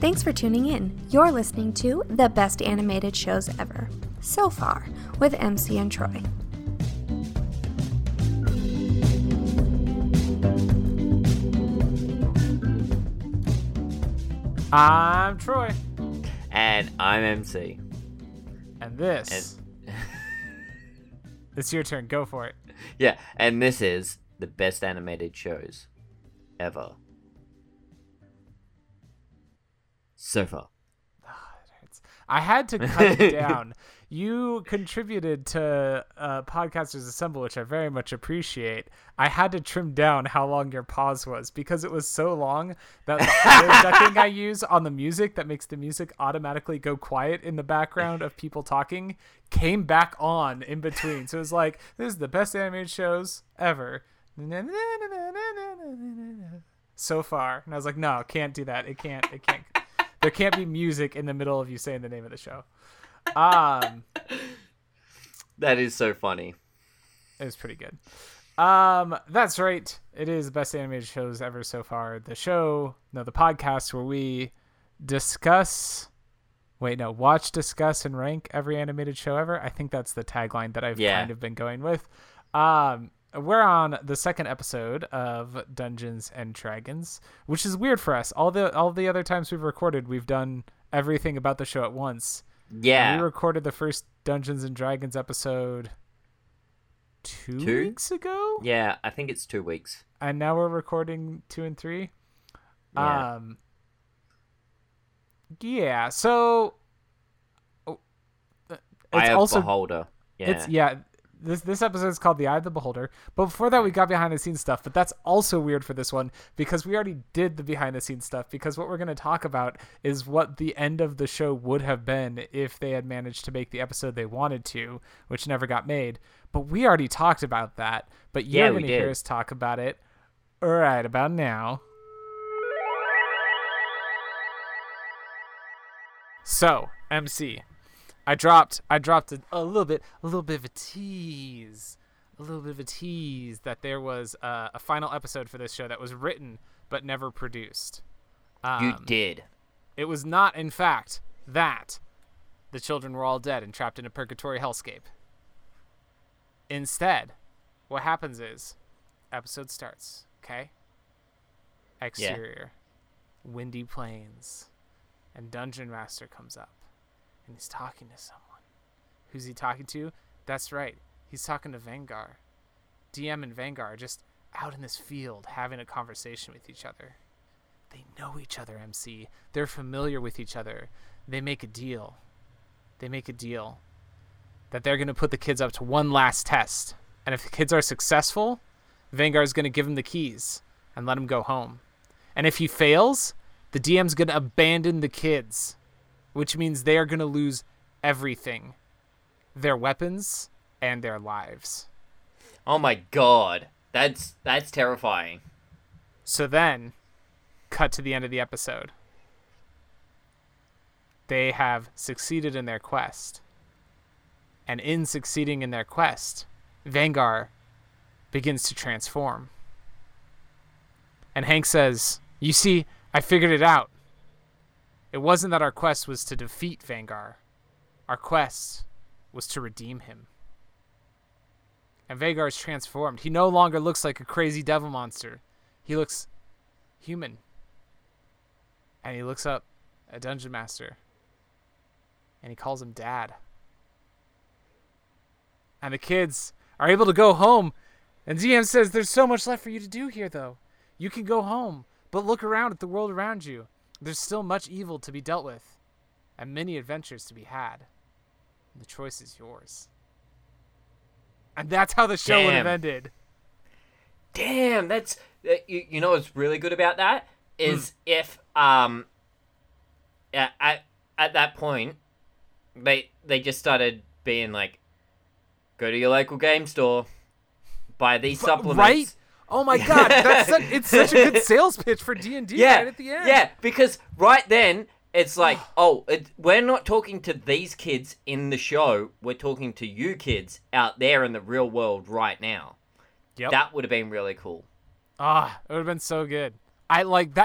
Thanks for tuning in. You're listening to the best animated shows ever, so far, with MC and Troy. I'm Troy. And I'm MC. And this... It's your turn. Go for it. Yeah, and this is the best animated shows ever. So far. Oh, it hurts. I had to cut it down. You contributed to Podcasters Assemble, which I very much appreciate. I had to trim down how long your pause was because it was so long that the auto ducking I use on the music that makes the music automatically go quiet in the background of people talking came back on in between. So it was like, this is the best animated shows ever. So far. And I was like, no, can't do that. It can't. There can't be music in the middle of you saying the name of the show. That is so funny. It was pretty good. That's right. It is the best animated shows ever so far. The podcast where we watch, discuss, and rank every animated show ever. I think that's the tagline that I've kind of been going with. We're on the second episode of Dungeons and Dragons, which is weird for us. All the other times we've recorded, we've done everything about the show at once. Yeah. And we recorded the first Dungeons and Dragons episode two weeks ago? Yeah, I think it's 2 weeks. And now we're recording 2 and 3. Yeah. So it's Eye of also Beholder. Yeah. This episode is called The Eye of the Beholder. But before that, we got behind the scenes stuff. But that's also weird for this one because we already did the behind the scenes stuff. Because what we're going to talk about is what the end of the show would have been if they had managed to make the episode they wanted to, which never got made. But we already talked about that. But you're going to hear us talk about it right about now. So, MC. I dropped a little bit of a tease that there was a final episode for this show that was written but never produced. You did. It was not, in fact, that the children were all dead and trapped in a purgatory hellscape. Instead, what happens is, episode starts, okay? Exterior, windy plains, and Dungeon Master comes up. And he's talking to someone. Who's he talking to? That's right. He's talking to Vanguard. DM and Vanguard are just out in this field having a conversation with each other. They know each other, MC. They're familiar with each other. They make a deal. That they're going to put the kids up to one last test. And if the kids are successful, Vanguard's going to give him the keys and let him go home. And if he fails, the DM's going to abandon the kids. Which means they are going to lose everything. Their weapons and their lives. Oh my god. That's terrifying. So then, cut to the end of the episode. They have succeeded in their quest. And in succeeding in their quest, Vanguard begins to transform. And Hank says, "You see, I figured it out. It wasn't that our quest was to defeat Vanguard. Our quest was to redeem him." And Vanguard's transformed. He no longer looks like a crazy devil monster. He looks human. And he looks up at Dungeon Master. And he calls him Dad. And the kids are able to go home. And DM says, "There's so much left for you to do here, though. You can go home, but look around at the world around you. There's still much evil to be dealt with, and many adventures to be had. The choice is yours." And that's how the show would have ended. Damn, that's... You know what's really good about that? Is if, at that point, they just started being like, go to your local game store, buy these supplements. Right? Oh my god, it's such a good sales pitch for D&D right at the end. Yeah, because right then, it's like, we're not talking to these kids in the show, we're talking to you kids out there in the real world right now. Yep. That would have been really cool. It would have been so good. I like that.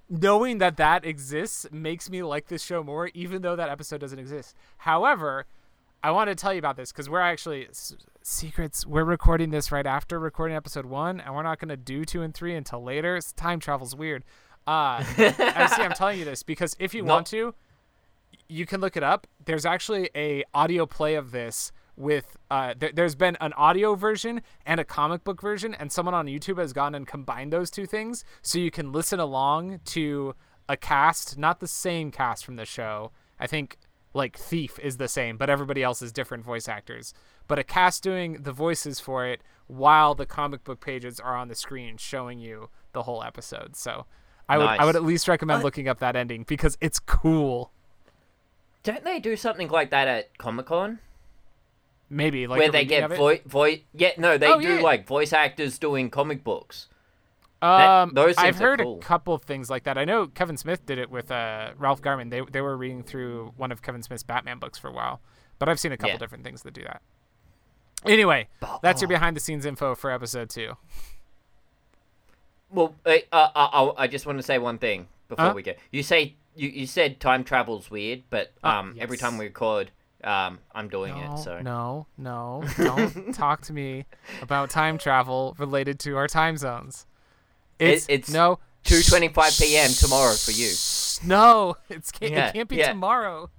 knowing that exists makes me like this show more, even though that episode doesn't exist. However, I want to tell you about this because we're actually secrets. We're recording this right after recording episode 1, and we're not going to do 2 and 3 until later. Time travel's weird. I'm telling you this because if you want to, you can look it up. There's actually a audio play of this with there's been an audio version and a comic book version, and someone on YouTube has gone and combined those two things so you can listen along to a cast, not the same cast from the show. I think like Thief is the same, but everybody else is different voice actors. But a cast doing the voices for it while the comic book pages are on the screen showing you the whole episode. So I would at least recommend looking up that ending because it's cool. Don't they do something like that at Comic-Con? Maybe like where they get voice. Yeah, no, they do like voice actors doing comic books. Those I've heard a couple of things like that. I know Kevin Smith did it with Ralph Garman. They were reading through one of Kevin Smith's Batman books for a while, but I've seen a couple different things that do that. Anyway, that's your behind the scenes info for episode 2. Well, I just want to say one thing before we go. You said time travel's weird, but yes. Every time we record, I'm doing it. So no, don't talk to me about time travel related to our time zones. It's no 2:25 p.m. tomorrow for you. No, it can't be tomorrow.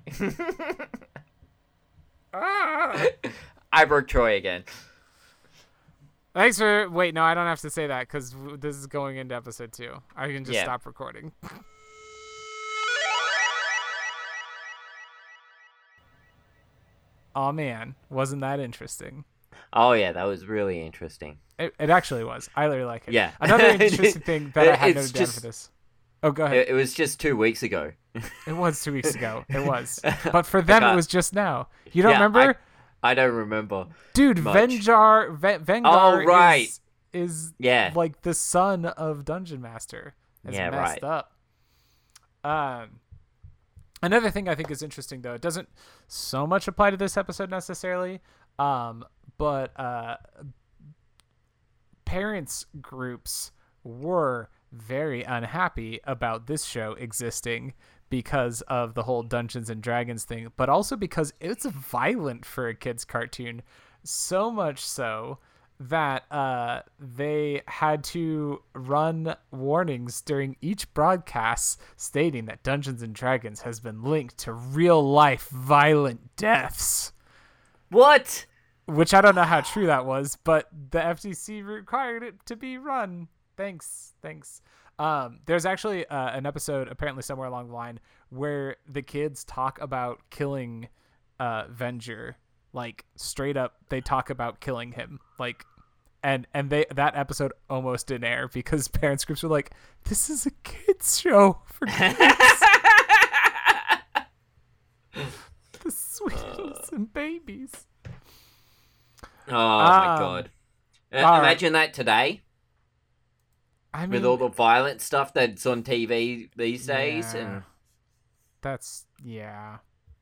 I broke Troy again. Thanks for wait. No, I don't have to say that because this is going into episode 2. I can just stop recording. Oh man, wasn't that interesting? Oh yeah, that was really interesting. It actually was. I really like it. Yeah. Another interesting thing that I had noted down for this. Oh, go ahead. It was just 2 weeks ago. It was 2 weeks ago. It was. But for them, it was just now. You don't remember? I don't remember. Dude, Vengar right. is like the son of Dungeon Master. It's messed up. Another thing I think is interesting, though, it doesn't so much apply to this episode necessarily, but parents groups were very unhappy about this show existing because of the whole Dungeons and Dragons thing, but also because it's violent for a kid's cartoon, so much so that they had to run warnings during each broadcast stating that Dungeons and Dragons has been linked to real life violent deaths. What? Which I don't know how true that was, but the FTC required it to be run. Thanks. There's actually an episode apparently somewhere along the line where the kids talk about killing Venger. Like straight up, they talk about killing him. Like, and that episode almost didn't air because parents groups were like, "This is a kids show for kids." The sweet innocent babies. Oh my god! Imagine that today. I mean, with all the violent stuff that's on TV these days, and that's yeah.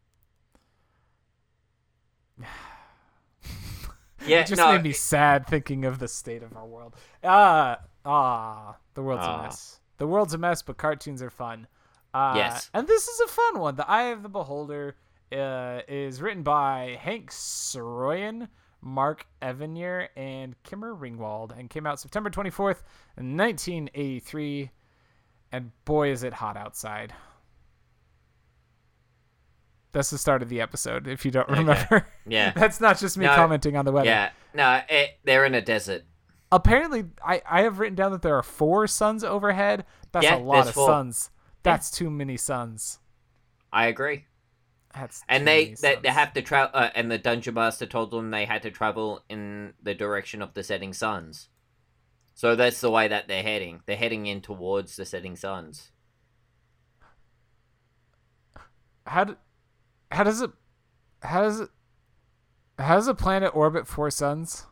It just made me sad thinking of the state of our world. The world's a mess. The world's a mess, but cartoons are fun. Yes. And this is a fun one. The Eye of the Beholder is written by Hank Soroyan, Mark Evanier, and Kimmer Ringwald, and came out September 24th, 1983. And boy, is it hot outside. That's the start of the episode, if you don't remember. Yeah. That's not just me commenting on the weather. Yeah. No, they're in a desert. Apparently, I have written down that there are 4 suns overhead. That's a lot of suns. That's too many suns. I agree. And they have to travel, and the Dungeon Master told them they had to travel in the direction of the setting suns. So that's the way that they're heading. They're heading in towards the setting suns. How does a planet orbit 4 suns?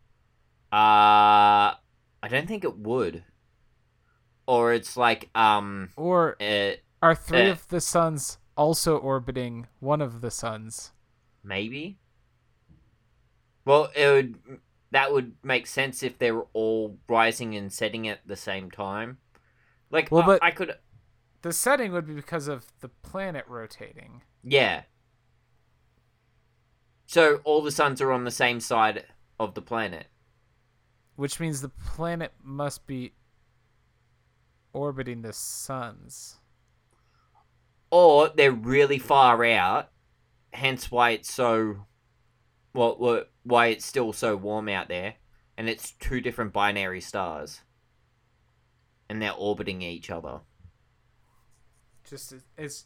I don't think it would. Or it's like Or are 3 of the suns also orbiting one of the suns? Maybe. Well, that would make sense if they were all rising and setting at the same time. Like, well, but I could... The setting would be because of the planet rotating. Yeah. So all the suns are on the same side of the planet. Which means the planet must be orbiting the suns. Or they're really far out, hence why it's so... Well, why it's still so warm out there. And it's two different binary stars. And they're orbiting each other. Just it's...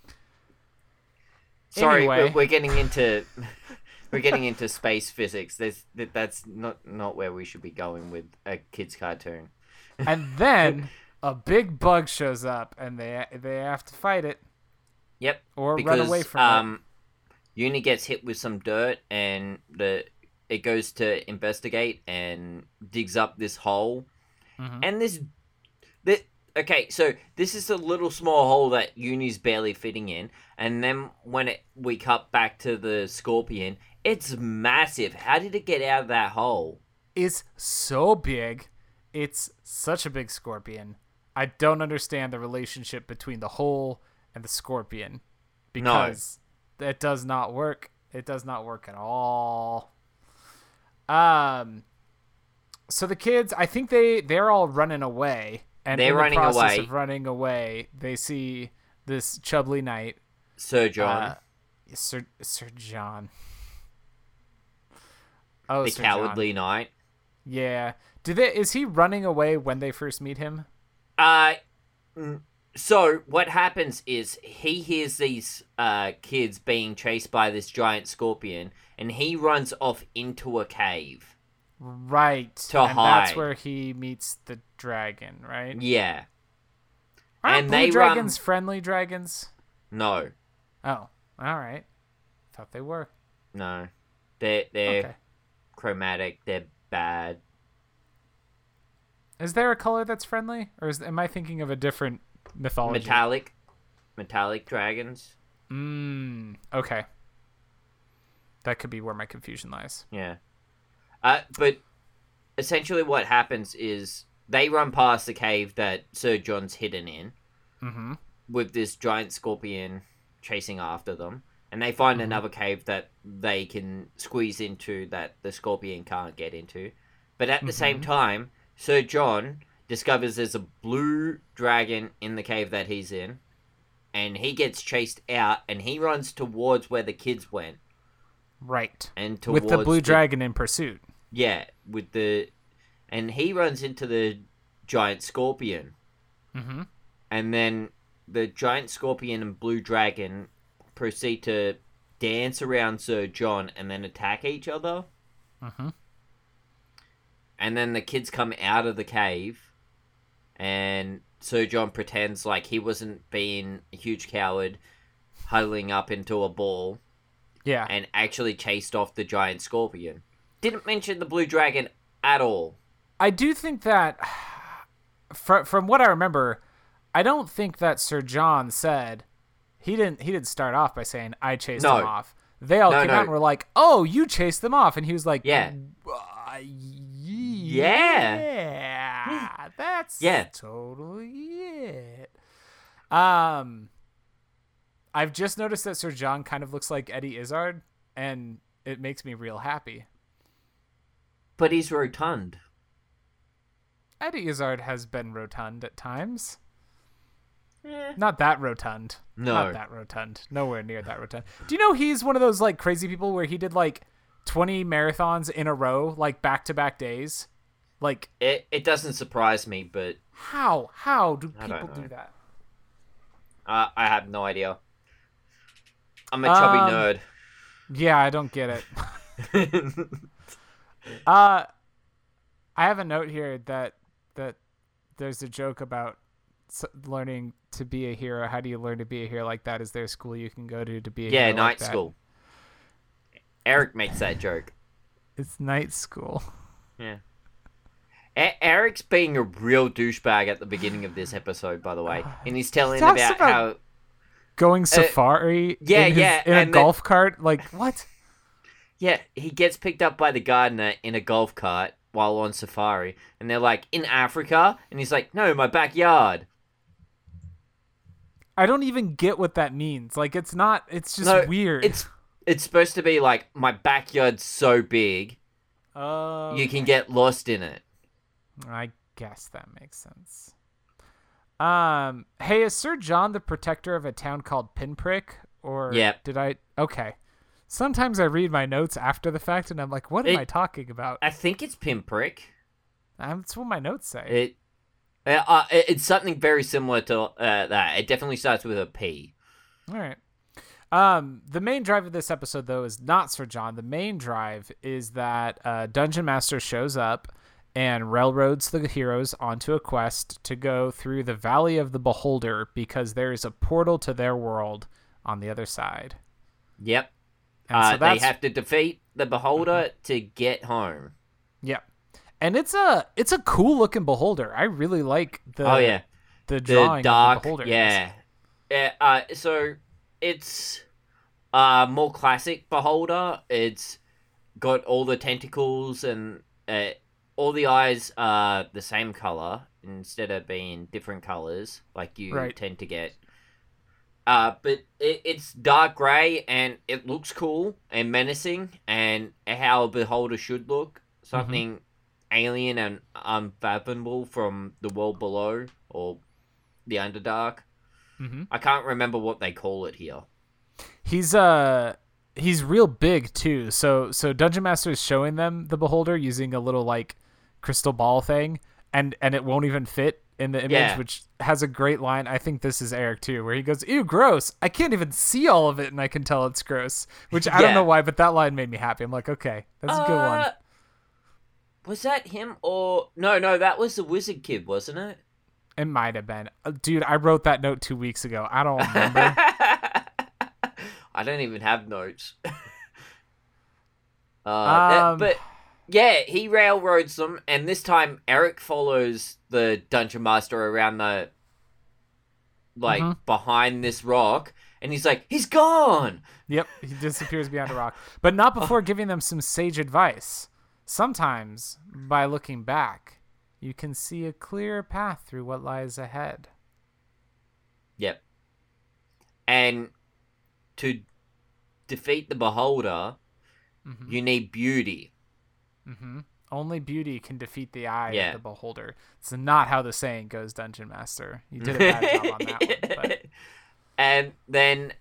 Sorry, anyway. we're getting into space physics. That's not where we should be going with a kids' cartoon. And then a big bug shows up, and they have to fight it. Yep. Or run away from it. Uni gets hit with some dirt, and it goes to investigate and digs up this hole, and okay, so this is a little small hole that Uni's barely fitting in, and then when we cut back to the scorpion, it's massive. How did it get out of that hole? It's so big. It's such a big scorpion. I don't understand the relationship between the hole and the scorpion, because it does not work. It does not work at all. So the kids, I think they're all running away. And they're running away. In the process of running away, they see this chubbly knight, Sir John. Sir John. Oh, the Sir cowardly John. knight. Yeah. Is he running away when they first meet him? So what happens is he hears these kids being chased by this giant scorpion, and he runs off into a cave. Right. To hide. That's where he meets the dragon, right? Yeah. Aren't blue dragons friendly dragons? No. Oh, all right. Thought they were. No. They're okay. Chromatic. They're bad. Is there a color that's friendly? Or am I thinking of a different mythology? Metallic dragons. Okay. That could be where my confusion lies. Yeah. But essentially what happens is they run past the cave that Sir John's hidden in, with this giant scorpion chasing after them, and they find another cave that they can squeeze into that the scorpion can't get into. But at the same time, Sir John discovers there's a blue dragon in the cave that he's in, and he gets chased out, and he runs towards where the kids went. Right. And with the blue dragon in pursuit. Yeah, and he runs into the giant scorpion. And then the giant scorpion and blue dragon proceed to dance around Sir John and then attack each other. And then the kids come out of the cave, and Sir John pretends like he wasn't being a huge coward, huddling up into a ball. Yeah. And actually chased off the giant scorpion. Didn't mention the blue dragon at all. I do think that, from what I remember, I don't think that Sir John said, he didn't start off by saying, I chased them off. They all came out and were like, oh, you chased them off. And he was like, yeah. Yeah. That's totally it. I've just noticed that Sir John kind of looks like Eddie Izzard, and it makes me real happy. But he's rotund. Eddie Izzard has been rotund at times. Not that rotund. No. Not that rotund. Nowhere near that rotund. Do you know he's one of those like crazy people where he did like 20 marathons in a row, like back-to-back days? Like it doesn't surprise me, but how do people do that? I have no idea. I'm a chubby nerd. Yeah, I don't get it. I have a note here that there's a joke about learning to be a hero. How do you learn to be a hero like that? Is there a school you can go to be a hero night like that? School. Eric makes that joke. It's night school. Yeah. Eric's being a real douchebag at the beginning of this episode, by the way, and he's telling about how going safari in a golf cart. Like, what? Yeah, he gets picked up by the gardener in a golf cart while on safari, and they're like, in Africa? And he's like, no, my backyard. I don't even get what that means. Like, it's not. It's just weird. It's supposed to be like, my backyard's so big, you can get lost in it. I guess that makes sense. Hey, is Sir John the protector of a town called Pinprick? Or did I? Okay. Sometimes I read my notes after the fact, and I'm like, what am I talking about? I think it's Pinprick. That's what my notes say. It's something very similar to that. It definitely starts with a P. All right. The main drive of this episode, though, is not Sir John. The main drive is that Dungeon Master shows up and railroads the heroes onto a quest to go through the Valley of the Beholder because there is a portal to their world on the other side. Yep. So they have to defeat the Beholder to get home. Yep. And it's a cool looking Beholder. I really like the drawing dark, of the Beholder. Yeah. So it's more classic Beholder. It's got all the tentacles and all the eyes are the same color instead of being different colors like you tend to get. But it's dark gray and it looks cool and menacing and how a Beholder should look. Something alien and unfathomable from the world below or the Underdark. I can't remember what they call it here. He's real big too. So Dungeon Master is showing them the Beholder using a little like crystal ball thing, and it won't even fit in the image, which has a great line. I think this is Eric too, where he goes, "Ew, gross! I can't even see all of it, and I can tell it's gross." Which I don't know why, but that line made me happy. I'm like, okay, that's a good one. Was that him or no? That was the Wizard Kid, wasn't it? It might have been. Dude, I wrote that note 2 weeks ago. I don't remember. I don't even have notes. But yeah, he railroads them, and this time Eric follows the Dungeon Master around the behind this rock, and he's like, he's gone. Yep, he disappears behind a rock, but not before giving them some sage advice. Sometimes, by looking back, you can see a clear path through what lies ahead. Yep. And to defeat the Beholder, you need beauty. Only beauty can defeat the eye of the Beholder. It's not how the saying goes, Dungeon Master. You did a bad job on that one. But... And then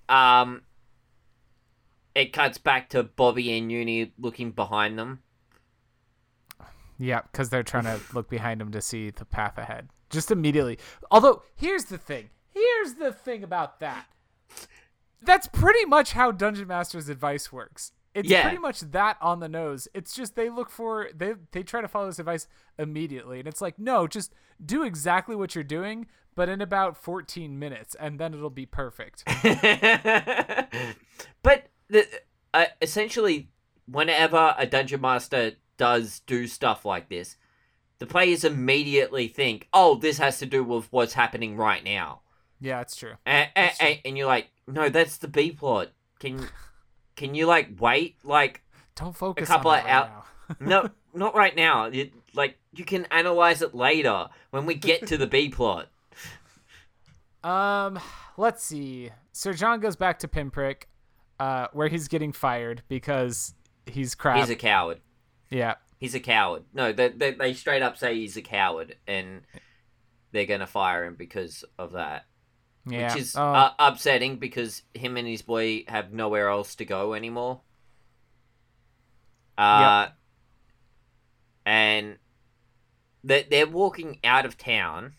it cuts back to Bobby and Uni looking behind them. Yeah, because they're trying to look behind them to see the path ahead. Just immediately. Although, here's the thing. Here's the thing about that. That's pretty much how Dungeon Master's advice works. It's pretty much that on the nose. It's just they look for... They try to follow this advice immediately. And it's like, no, just do exactly what you're doing, but in about 14 minutes, and then it'll be perfect. But essentially, whenever a Dungeon Master does do stuff like this, the players immediately think, oh, this has to do with what's happening right now. Yeah, it's true. And you're like, no, that's the B plot. Can you like wait like don't focus a couple on of that right now. No, not right now. You can analyze it later when we get to the B plot. Let's see. Sir John goes back to Pinprick, where he's getting fired because he's crap. He's a coward. Yeah. He's a coward. No, they straight up say he's a coward, and they're going to fire him because of that. Yeah. Which is upsetting because him and his boy have nowhere else to go anymore. And they're walking out of town,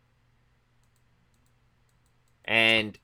and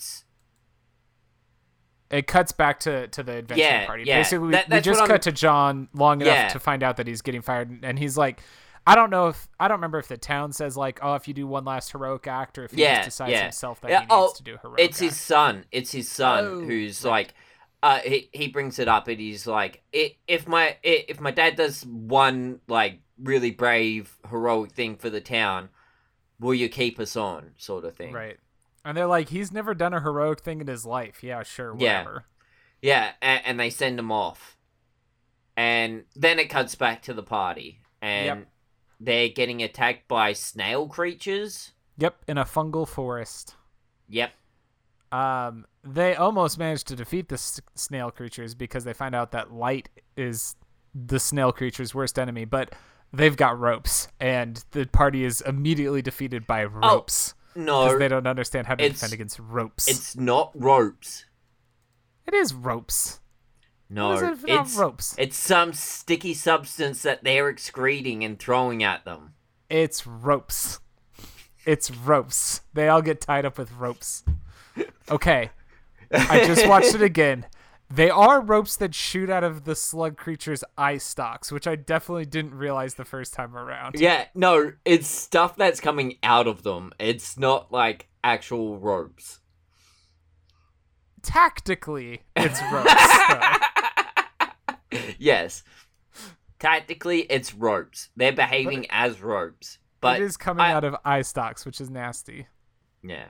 it cuts back to the adventure party. Yeah. Basically, we just cut to John long enough to find out that he's getting fired, and he's like, I don't remember if the town says like, oh, if you do one last heroic act, or if he just decides himself that he needs to do heroic act. His son. It's his son who's like, he brings it up, and he's like, if my dad does one like really brave heroic thing for the town, will you keep us on, sort of thing. Right. And they're like, he's never done a heroic thing in his life. Yeah, sure, whatever. Yeah, and they send him off. And then it cuts back to the party. And they're getting attacked by snail creatures. Yep, in a fungal forest. Yep. They almost managed to defeat the snail creatures because they find out that light is the snail creature's worst enemy, but they've got ropes, and the party is immediately defeated by ropes. No. Because they don't understand how to defend against ropes. It's not ropes. It is ropes. No, it's ropes. It's some sticky substance that they're excreting and throwing at them. It's ropes. It's ropes. They all get tied up with ropes. Okay. I just watched it again. They are ropes that shoot out of the slug creature's eye stalks, which I definitely didn't realize the first time around. Yeah, no, it's stuff that's coming out of them. It's not like actual ropes. Tactically, it's ropes. Yes. Tactically, it's ropes. They're behaving as ropes. But it is coming out of eye stalks, which is nasty. Yeah.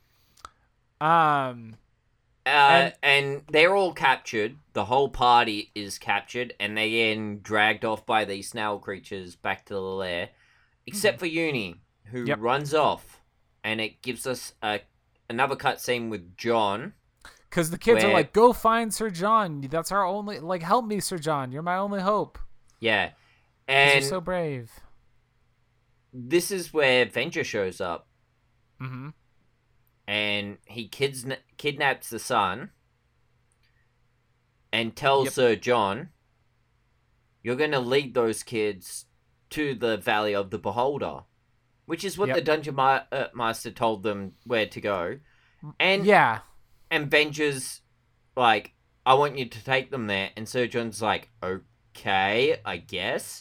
And they're all captured. The whole party is captured, and they get dragged off by these snail creatures back to the lair. Except for Uni, who runs off. And it gives us another cutscene with John. Because the kids are like, go find Sir John. That's our only... Like, help me, Sir John. You're my only hope. Yeah. And you're so brave. This is where Venger shows up. Mm-hmm. And he kidnaps the son and tells Sir John, you're going to lead those kids to the Valley of the Beholder, which is what the Dungeon Master told them where to go. And and Venger's like, I want you to take them there. And Sir John's like, okay, I guess.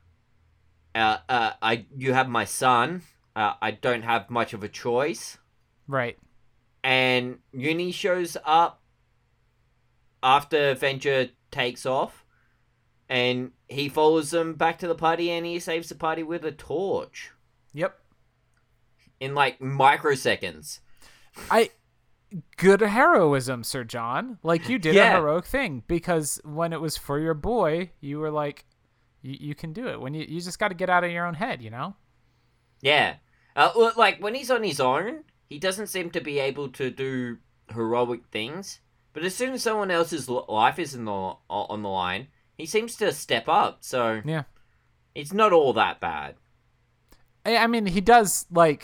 You have my son. I don't have much of a choice. Right. And Uni shows up after Venger takes off, and he follows them back to the party, and he saves the party with a torch. Yep. In like microseconds. Good heroism, Sir John. Like, you did a heroic thing, because when it was for your boy, you were like, you can do it. When you just got to get out of your own head, you know? Yeah. Like, when he's on his own, he doesn't seem to be able to do heroic things. But as soon as someone else's life is on the line, he seems to step up. So yeah, it's not all that bad. I mean, he does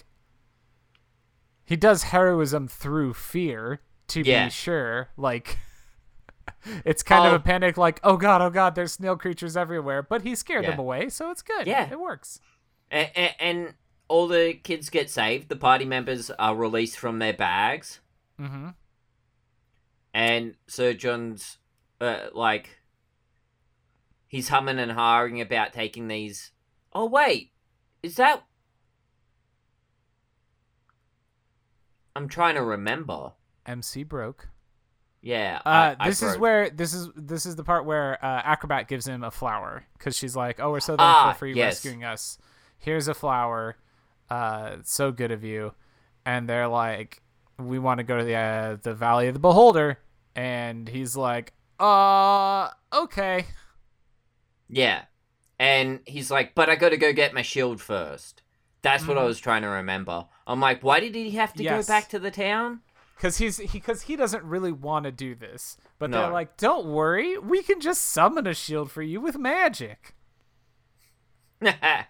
heroism through fear, to be sure. Like, it's kind of a panic, like, oh god, there's snail creatures everywhere. But he scared them away, so it's good. Yeah. It works. And all the kids get saved. The party members are released from their bags. Mm-hmm. And Sir John's, he's humming and hawing about taking these... Oh, wait. Is that... I'm trying to remember. MC broke. Yeah. This is the part where Acrobat gives him a flower, because she's like, "Oh, we're so thankful for you rescuing us. Here's a flower. So good of you." And they're like, "We want to go to the Valley of the Beholder," and he's like, okay." Yeah, and he's like, "But I got to go get my shield first." That's what I was trying to remember. I'm like, why did he have to go back to the town? Because he doesn't really want to do this. But they're like, don't worry, we can just summon a shield for you with magic. I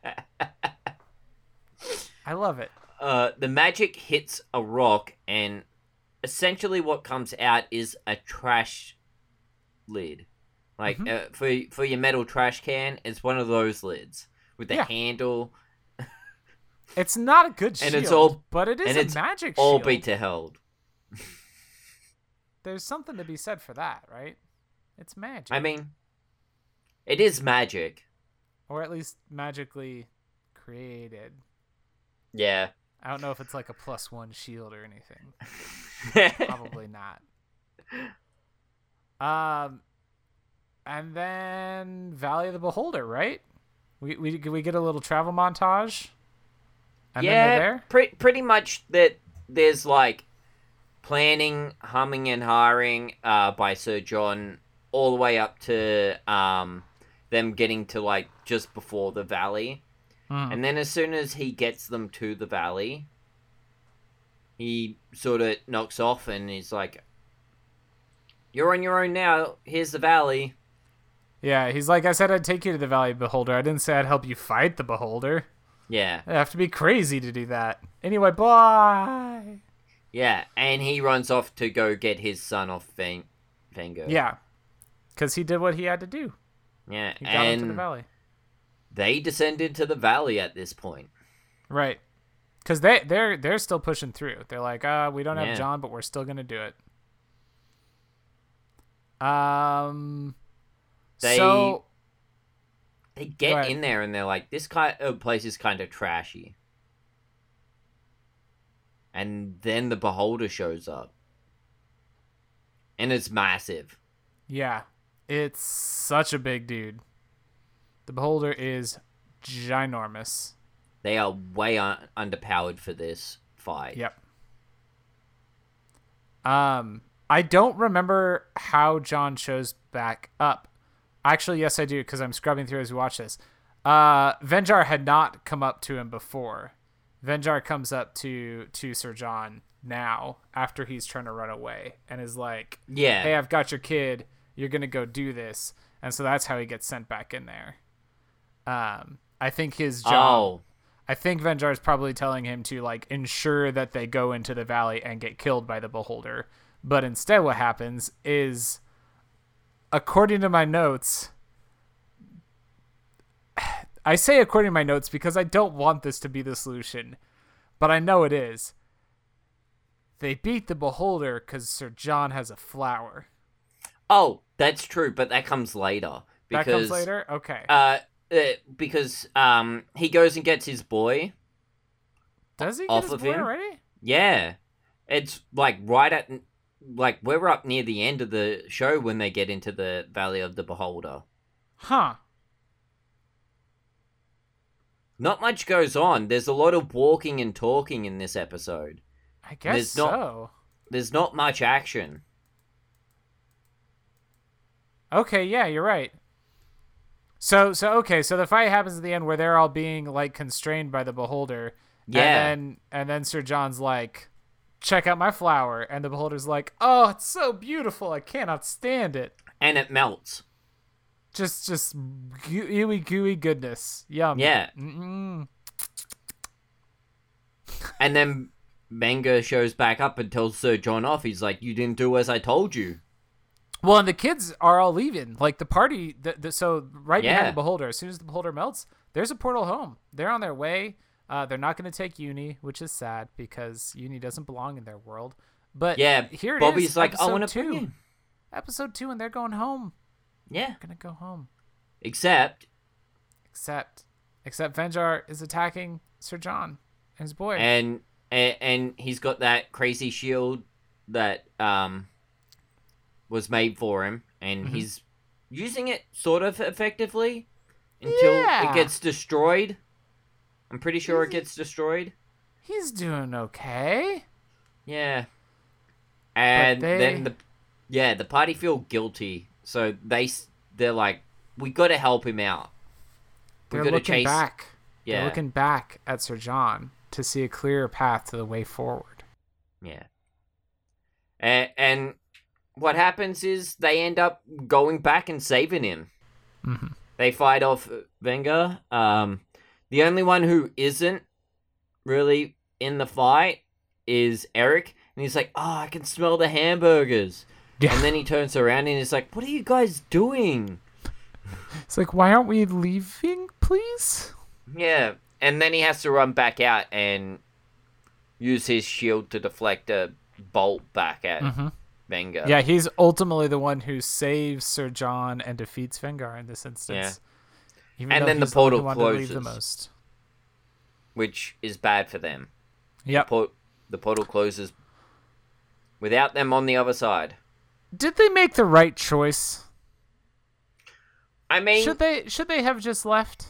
love it. The magic hits a rock, and essentially what comes out is a trash lid. Like, for your metal trash can, it's one of those lids with the handle. It's not a good shield, but it is a magic shield. All beat to held. There's something to be said for that, right? It's magic. I mean, it is magic. Or at least magically created. Yeah. I don't know if it's like a +1 shield or anything. Probably not. And then Valley of the Beholder, right? We get a little travel montage. And then they're there? Pretty much that. There's like planning, humming and hawing by Sir John, all the way up to them getting to like just before the valley. And then as soon as he gets them to the valley, he sort of knocks off and he's like, "You're on your own now. Here's the valley." Yeah, he's like, "I said I'd take you to the Valley Beholder. I didn't say I'd help you fight the Beholder." Yeah. I have to be crazy to do that. Anyway, bye. Yeah, and he runs off to go get his son off Vengar. Yeah, because he did what he had to do. Yeah, he got into the valley. They descended to the valley at this point. Right. Because they're still pushing through. They're like, we don't have John, but we're still going to do it. They get in there and they're like, this place is kind of trashy. And then the Beholder shows up. And it's massive. Yeah. It's such a big dude. The Beholder is ginormous. They are way underpowered for this fight. Yep. I don't remember how John shows back up. Actually, yes, I do, because I'm scrubbing through as we watch this. Venjar had not come up to him before. Venjar comes up to Sir John now, after he's trying to run away, and is like, hey, I've got your kid. You're going to go do this. And so that's how he gets sent back in there. I think his job... I think Venjar is probably telling him to like ensure that they go into the valley and get killed by the Beholder. But instead what happens is, according to my notes, I say according to my notes because I don't want this to be the solution, but I know it is. They beat the Beholder because Sir John has a flower. Oh, that's true, but that comes later. That comes later? Okay. Because he goes and gets his boy. Does he get his boy already? Yeah. It's like right at... Like, we're up near the end of the show when they get into the Valley of the Beholder. Huh. Not much goes on. There's a lot of walking and talking in this episode. I guess so. There's not much action. Okay, yeah, you're right. So the fight happens at the end where they're all being like constrained by the Beholder. Yeah. And then Sir John's like, check out my flower. And the Beholder's like, oh, it's so beautiful. I cannot stand it. And it melts. Just gooey goodness. Yum. Yeah. Mm-mm. And then Vengar shows back up and tells Sir John off. He's like, you didn't do as I told you. Well, and the kids are all leaving. Like, the party, so right behind the Beholder, as soon as the Beholder melts, there's a portal home. They're on their way. They're not going to take Uni, which is sad, because Uni doesn't belong in their world. But yeah, here it Bobby's is, like, I want to bring in. Episode 2, and they're going home. Yeah. They're going to go home. Except Venjar is attacking Sir John and his boy. And he's got that crazy shield that... was made for him, and he's using it sort of effectively until it gets destroyed. I'm pretty sure it gets destroyed. He's doing okay. Yeah. And then the party feel guilty, so they're like, we got to help him out. They're looking back. Yeah. They're looking back at Sir John to see a clearer path to the way forward. Yeah. And what happens is they end up going back and saving him. Mm-hmm. They fight off Vengar. The only one who isn't really in the fight is Eric. And he's like, oh, I can smell the hamburgers. Yeah. And then he turns around and he's like, what are you guys doing? It's like, why aren't we leaving, please? Yeah. And then he has to run back out and use his shield to deflect a bolt back at Vengar. Yeah, he's ultimately the one who saves Sir John and defeats Vengar in this instance. Yeah. And then the portal closes. The most. Which is bad for them. Yep. The portal closes without them on the other side. Did they make the right choice? I mean... Should they have just left?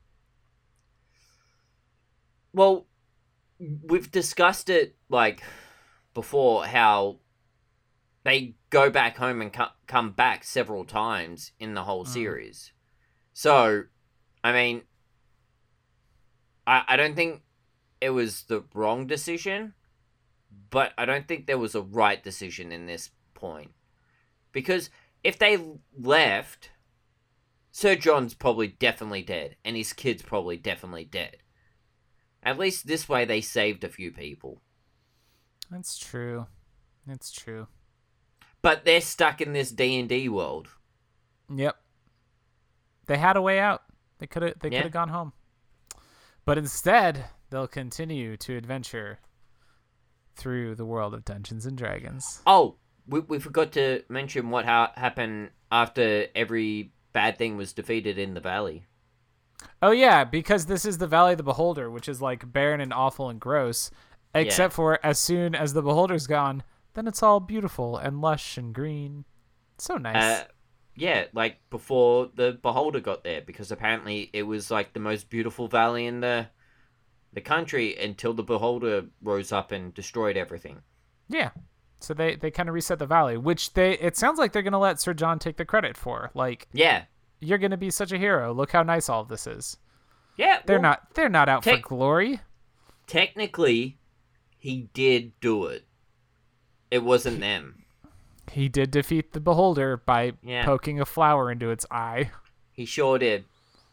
Well, we've discussed it, like, before, how they go back home and come back several times in the whole series. So, I mean, I don't think it was the wrong decision, but I don't think there was a right decision in this point. Because if they left, Sir John's probably definitely dead, and his kid's probably definitely dead. At least this way they saved a few people. That's true. It's true. But they're stuck in this D&D world. Yep. They had a way out. They could have gone home. But instead, they'll continue to adventure through the world of Dungeons and Dragons. Oh, we forgot to mention what happened after every bad thing was defeated in the valley. Oh yeah, because this is the Valley of the Beholder, which is like barren and awful and gross. Except for as soon as the Beholder's gone, then it's all beautiful and lush and green. So nice. Yeah, like before the Beholder got there, because apparently it was like the most beautiful valley in the country until the Beholder rose up and destroyed everything. Yeah. So they kind of reset the valley, which it sounds like they're going to let Sir John take the credit for. Like, yeah, you're going to be such a hero. Look how nice all of this is. Yeah. They're not out for glory. Technically, he did do it. It wasn't them. He did defeat the Beholder by poking a flower into its eye. He sure did.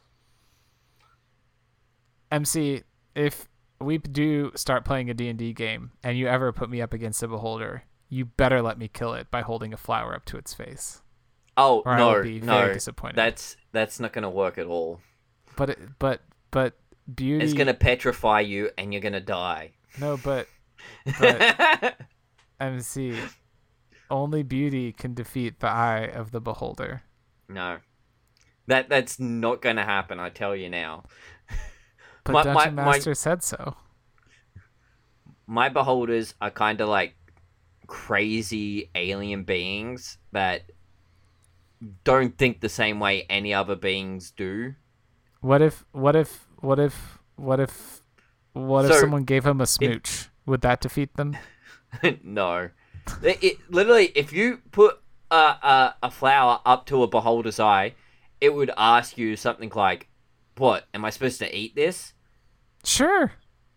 MC, if we do start playing a D&D game and you ever put me up against a Beholder, you better let me kill it by holding a flower up to its face. Oh, or no, I will be very disappointed. That's not going to work at all. But beauty... It's going to petrify you and you're going to die. No, but MC... Only beauty can defeat the eye of the Beholder. No. That's not going to happen, I tell you now. But Dungeon Master said so. My Beholders are kind of like crazy alien beings that don't think the same way any other beings do. What if someone gave him a smooch? Would that defeat them? No. Literally, if you put a flower up to a Beholder's eye, it would ask you something like, "What? Am I supposed to eat this?" Sure.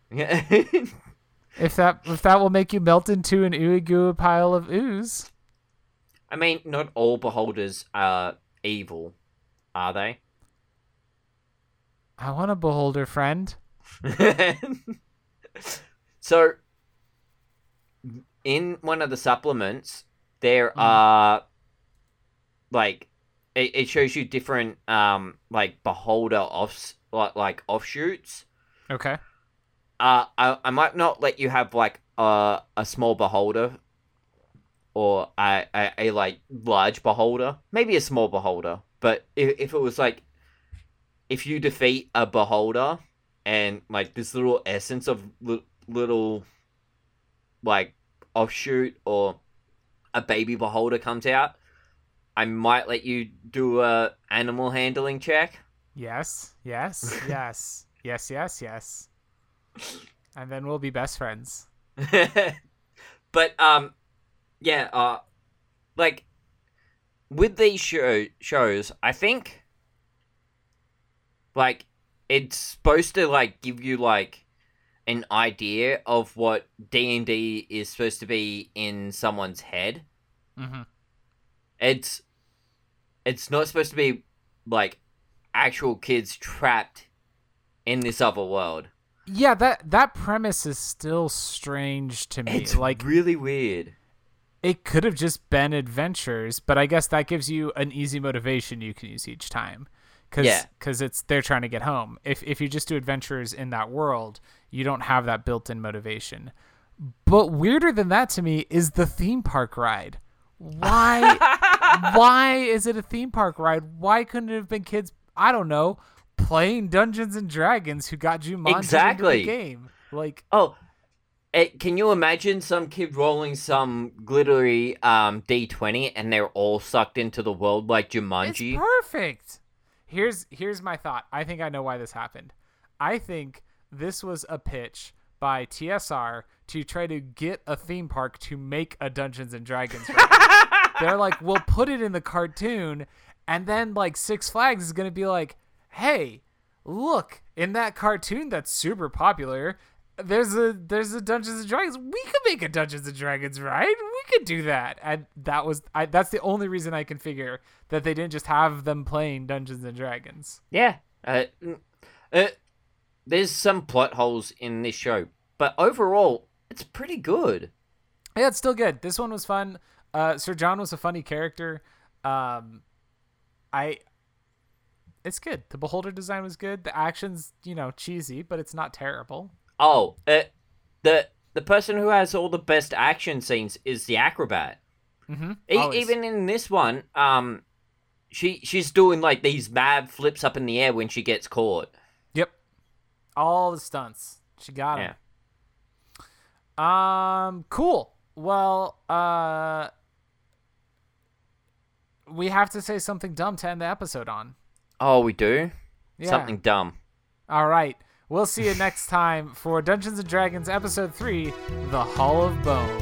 if that will make you melt into an ooey gooey pile of ooze. I mean, not all Beholders are evil, are they? I want a Beholder friend. So, in one of the supplements, there are, like, it shows you different, like, Beholder offshoots. Okay. I might not let you have, like, a small Beholder or a like, large Beholder. Maybe a small Beholder. But if it was, like, if you defeat a Beholder and, like, this little essence of little, like, offshoot or a baby Beholder comes out, I might let you do a animal handling check. Yes. And then we'll be best friends. But like with these shows, I think like it's supposed to like give you like an idea of what D&D is supposed to be in someone's head. Mm-hmm. It's not supposed to be like actual kids trapped in this other world. Yeah, that premise is still strange to me. It's like really weird. It could have just been adventures, but I guess that gives you an easy motivation you can use each time. Because they're trying to get home. If you just do adventures in that world, you don't have that built-in motivation. But weirder than that to me is the theme park ride. Why is it a theme park ride? Why couldn't it have been kids, I don't know, playing Dungeons and Dragons who got Jumanji into the game? Like, can you imagine some kid rolling some glittery D20 and they're all sucked into the world like Jumanji? It's perfect. Here's my thought. I think I know why this happened. I think this was a pitch by TSR to try to get a theme park to make a Dungeons and Dragons ride. They're like, we'll put it in the cartoon, and then like Six Flags is going to be like, hey, look, in that cartoon that's super popular, there's a Dungeons and Dragons. We could make a Dungeons and Dragons, right? We could do that. And that's the only reason I can figure that they didn't just have them playing Dungeons and Dragons. Yeah. There's some plot holes in this show, but overall, it's pretty good. Yeah, it's still good. This one was fun. Sir John was a funny character. It's good. The Beholder design was good. The action's, cheesy, but it's not terrible. Oh, the person who has all the best action scenes is the acrobat. Mm-hmm. Even in this one, she's doing like these mad flips up in the air when she gets caught. Yep, all the stunts. She got them. Yeah. Cool. Well, we have to say something dumb to end the episode on. Oh, we do? Yeah. Something dumb. All right. We'll see you next time for Dungeons & Dragons Episode 3, The Hall of Bones.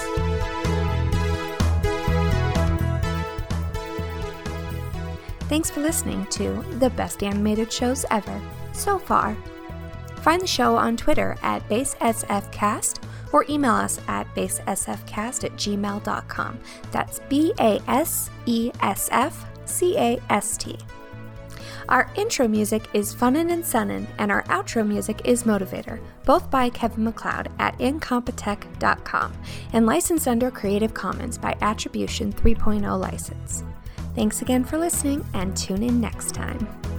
Thanks for listening to the best animated shows ever, so far. Find the show on Twitter at BaseSFcast or email us at basesfcast@gmail.com. That's BASESFCAST. Our intro music is Funnin' and Sunnin', and our outro music is Motivator, both by Kevin MacLeod at incompetech.com, and licensed under Creative Commons by Attribution 3.0 license. Thanks again for listening, and tune in next time.